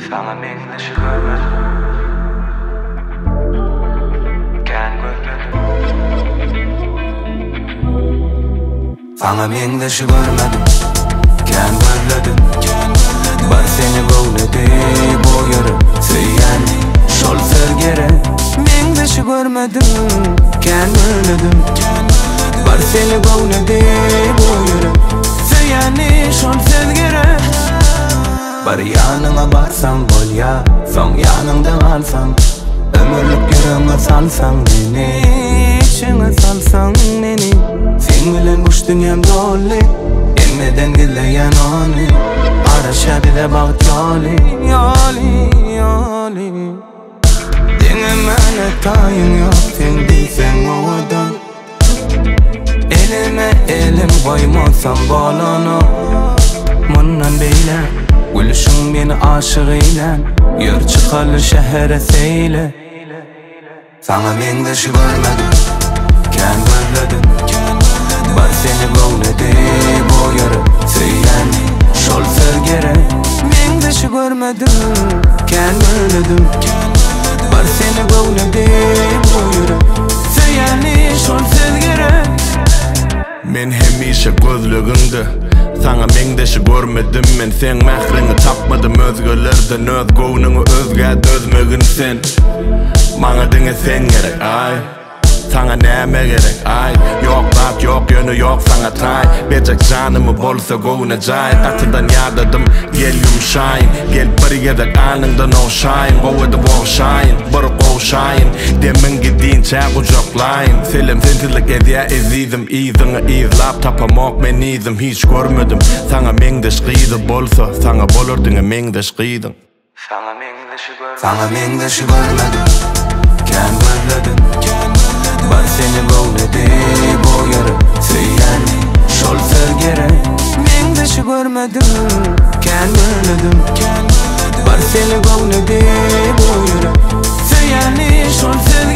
Sana mengleşi görmedim, kän gözledim. Sana mengleşi görmedim, kän gözledim. Bar seni gownedy bu yere söyän şol sevgere. Mengleşi görmedim, kän gözledim. Bar seni gownedy bu yere söyän şol sevgere. Bar yanına barsam bol ya, son yanında kalsam. Ömürlük yüreğime salsan beni, içine salsan beni. Sen bilen kuş dünyam dolu, emmeden gileyen onu. Araşa bile bağıt yoli, yoli, yoli. Dinlemene tayın yok, sen değilsen ovadan. Elime elim koymazsam bolunu. Bundan beyle gülüşün beni aşık eylen. Yör çıkalı şehre seyle. Sana mengleşi görmedim, kän gözledim. Bar seni gownedy bu yere söyän şol sevgere. Mengleşi görmedim, kän gözledim. Bar seni gownedy bu yere söyän şol sevgere. Men hemişe gözlüğünde sana mengdeşi görmedim. Men sen mährini tapmadım özgölerden. Öz gownuňy özgä dözmegin sen. Maňa diňe sen gerek ay. Sana näme gerek ay. Yok bak yok yönü yok sana tay. Becek janymı bolsa gowna jay. Atından ýadadım gel yumşaýyn. Gel bir ýerek anyňdan oşaýyn. Gowady boşaýyn bir goşaýyn. Demin gidin çä gujaklaýyn. Selim sentillik edýä ezizim. Izyňy izlap tapamak men izim hiç görmedim. Sana mengdeş gyzy bolsa sana bolurdyň mengdeş gyzyň. Sana mengleşi görmedim, kän gözledim. Bar seni gownedy bu yere söyän şol sevgere. Mengleşi görmedim, kän gözledim. Bar seni gownedy bu yere söyän şol sevgere.